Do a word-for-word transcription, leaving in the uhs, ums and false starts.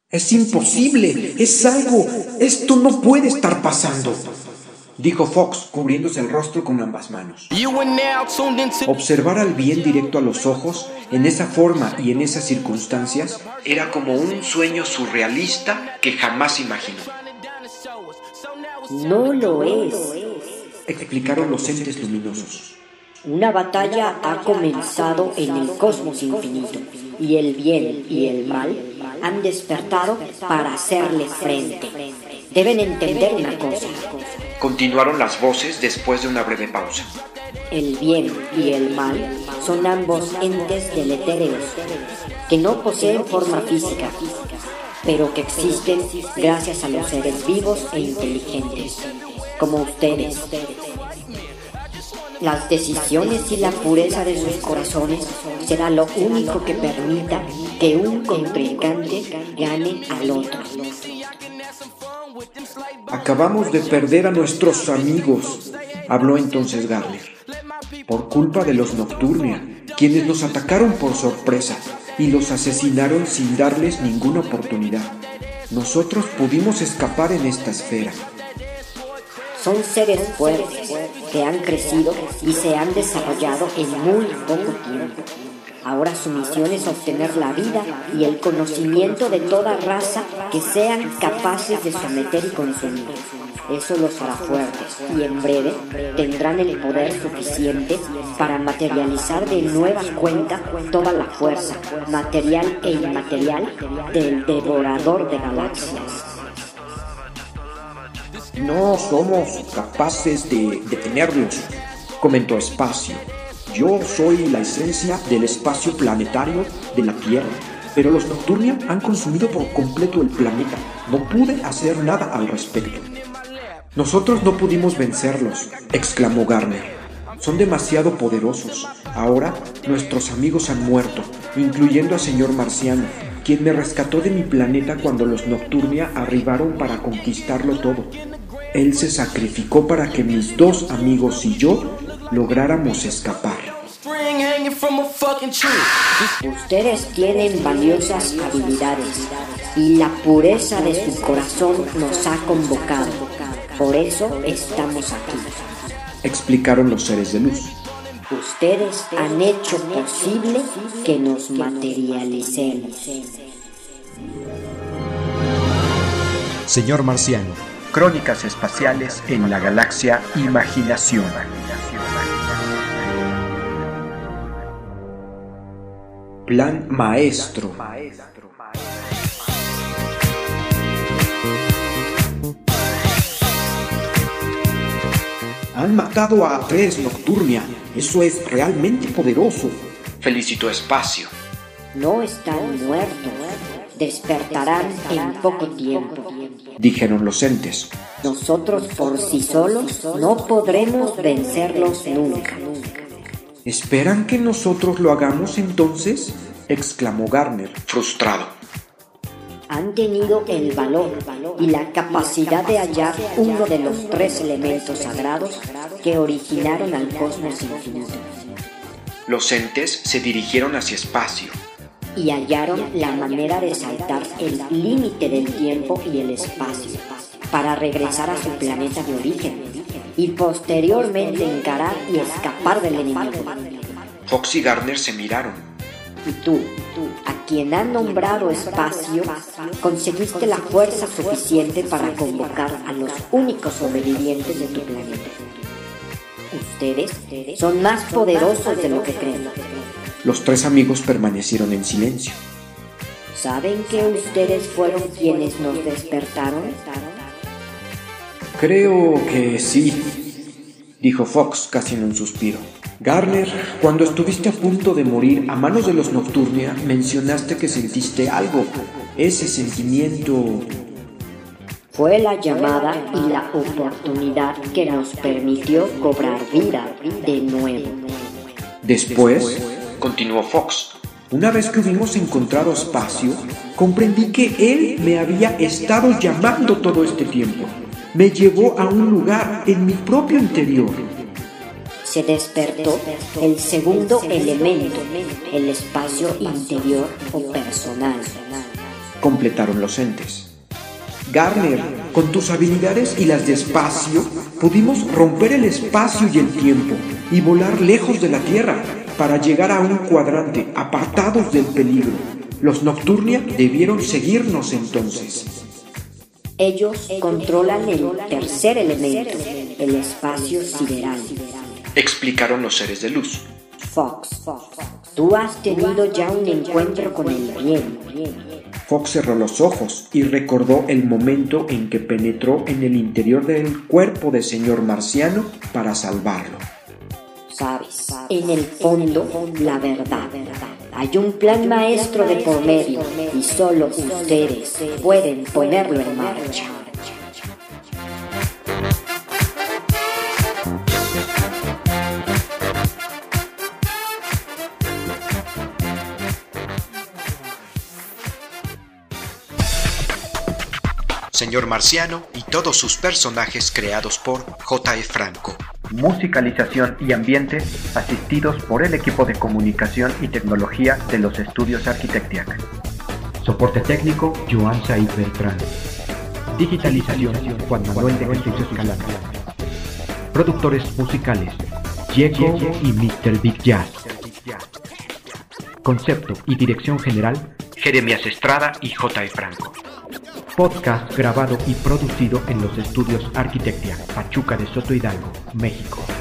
Es imposible, es algo, esto no puede estar pasando, dijo Fox, cubriéndose el rostro con ambas manos. Observar al bien directo a los ojos, en esa forma y en esas circunstancias, era como un sueño surrealista que jamás imaginó. No lo es, explicaron los entes luminosos. Una batalla ha comenzado en el cosmos infinito, y el bien y el mal han despertado para hacerle frente. Deben entender una cosa. Continuaron las voces después de una breve pausa. El bien y el mal son ambos entes deletéreos, que no poseen forma física, pero que existen gracias a los seres vivos e inteligentes, como ustedes. Las decisiones y la pureza de sus corazones será lo único que permita que un contrincante gane al otro. Acabamos de perder a nuestros amigos, habló entonces Garner, por culpa de los Nocturnia, quienes nos atacaron por sorpresa y los asesinaron sin darles ninguna oportunidad. Nosotros pudimos escapar en esta esfera. Son seres fuertes que han crecido y se han desarrollado en muy poco tiempo. Ahora su misión es obtener la vida y el conocimiento de toda raza que sean capaces de someter y consumir. Eso los hará fuertes y en breve tendrán el poder suficiente para materializar de nueva cuenta toda la fuerza, material e inmaterial, del devorador de galaxias. No somos capaces de detenerlos, comentó Espacio. Yo soy la esencia del espacio planetario de la Tierra, pero los Nocturnia han consumido por completo el planeta. No pude hacer nada al respecto. Nosotros no pudimos vencerlos, exclamó Garner. Son demasiado poderosos. Ahora nuestros amigos han muerto, incluyendo al señor Marciano, quien me rescató de mi planeta cuando los Nocturnia arribaron para conquistarlo todo. Él se sacrificó para que mis dos amigos y yo lográramos escapar. Ustedes tienen valiosas habilidades y la pureza de su corazón nos ha convocado. Por eso estamos aquí, explicaron los seres de luz. Ustedes han hecho posible que nos materialicemos. Señor Marciano. Crónicas espaciales en la galaxia Imaginación. Plan maestro. Han matado a tres Nocturnia. Eso es realmente poderoso, felicitó Espacio. No están muertos. Despertarán en poco tiempo, dijeron los entes. Nosotros por sí solos no podremos vencerlos nunca. ¿Esperan que nosotros lo hagamos entonces?, exclamó Garner, frustrado. Han tenido el valor y la capacidad de hallar uno de los tres elementos sagrados que originaron al cosmos infinito. Los entes se dirigieron hacia Espacio y hallaron la manera de saltar el límite del tiempo y el espacio para regresar a su planeta de origen y posteriormente encarar y escapar del enemigo. Fox y Garner se miraron. Y tú, a quien han nombrado Espacio, conseguiste la fuerza suficiente para convocar a los únicos sobrevivientes de tu planeta. Ustedes son más poderosos de lo que creen. Los tres amigos permanecieron en silencio. ¿Saben que ustedes fueron quienes nos despertaron? Creo que sí, dijo Fox casi en un suspiro. Garner, cuando estuviste a punto de morir a manos de los Nocturnia, mencionaste que sentiste algo. Ese sentimiento... Fue la llamada y la oportunidad que nos permitió cobrar vida de nuevo. Después, continuó Fox, una vez que hubimos encontrado Espacio, comprendí que él me había estado llamando todo este tiempo. Me llevó a un lugar en mi propio interior. Se despertó el segundo elemento, el espacio interior o personal. completaron los entes. Garner, con tus habilidades y las de espacio, pudimos romper el espacio y el tiempo y volar lejos de la Tierra para llegar a un cuadrante, apartados del peligro. Los Nocturnia debieron seguirnos entonces. Ellos controlan el tercer elemento, el espacio sideral, explicaron los seres de luz. Fox, tú has tenido ya un encuentro con el bien. Fox cerró los ojos y recordó el momento en que penetró en el interior del cuerpo del señor marciano para salvarlo. Sabes, en el fondo, la verdad. Hay un plan maestro de por medio y solo ustedes pueden ponerlo en marcha. Señor Marciano y todos sus personajes creados por J E Franco. Musicalización y ambiente asistidos por el equipo de comunicación y tecnología de los estudios Arquitectiac. Soporte técnico, Joan Said Beltrán. Digitalización, Juan Manuel de Jesús Escalante. Productores musicales, Diego y mister Big Jazz. Concepto y dirección general, Jeremías Estrada y J E Franco. Podcast grabado y producido en los estudios Arquitectia, Pachuca de Soto Hidalgo, México.